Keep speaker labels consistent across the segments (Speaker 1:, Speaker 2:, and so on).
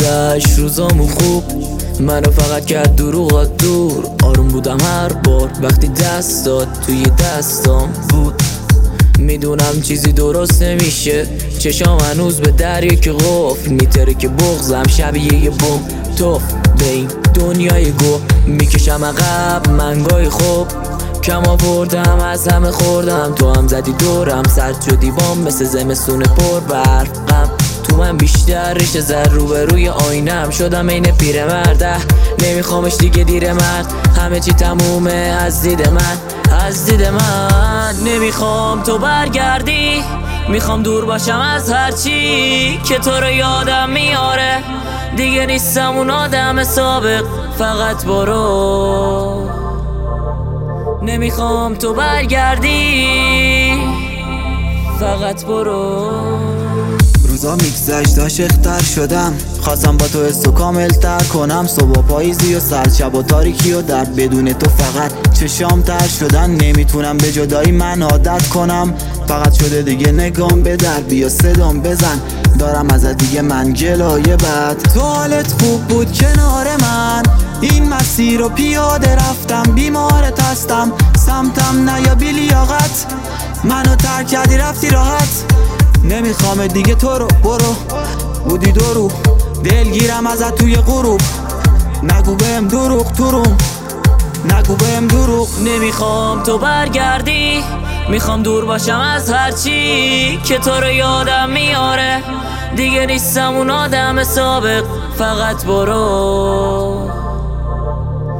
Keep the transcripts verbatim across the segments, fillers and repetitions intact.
Speaker 1: گذشت روزامو خوب، منو فقط کرد دروغات دور. آروم بودم هر بار وقتی دست داد توی دستام بود. میدونم چیزی درست نمیشه، چشام هنوز به دریا که قفل میتره که بغزم شبیه یه بوم توف به این دنیای گو. میکشم عقب منگای خوب، کم آوردم از همه خوردم. تو هم زدی دورم، سرد شدی بام مثل زمستون پر برقم. تو من بیشتر ریشه زد، رو به روی آینم شدم عین پیرمرده. نمیخوامش دیگه دیر مرد، همه چی تمومه از دید من، از دید من. نمیخوام تو برگردی، میخوام دور باشم از هرچی که تو رو یادم میاره. دیگه نیستم اون آدم سابق، فقط برو. نمیخوام تو برگردی، فقط برو.
Speaker 2: روزا میگذشت عاشق‌تر شدم، خواستم با تو حسو کامل تر کنم. صبح پاییزی و سرد، شب و تاریکی و درد، بدون تو فقط چشام تر شدن. نمیتونم به جدایی من عادت کنم، فقط شده دیگه نگام به در. بیا صدام بزن، دارم ازت دیگه من جلوی بد. تو حالت خوب بود کنار من، این مسیر رو پیاده رفتم. بیمارت هستم سمتم نیا بی لیاقت، منو ترک کردی رفتی راحت. نمیخوام دیگه تو رو، برو. بودی دو رو دلگیرم ازت توی غروب. نگو بهم دروغ تو روم، نگو بهم دروغ.
Speaker 1: نمیخوام تو برگردی، میخوام دور باشم از هرچی که تو رو یادم میاره. دیگه نیستم اون آدم سابق، فقط برو.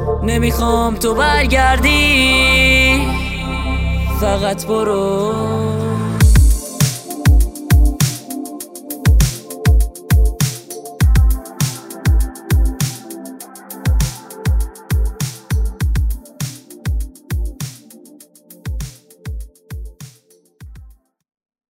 Speaker 1: نمیخوام تو برگردی، فقط برو.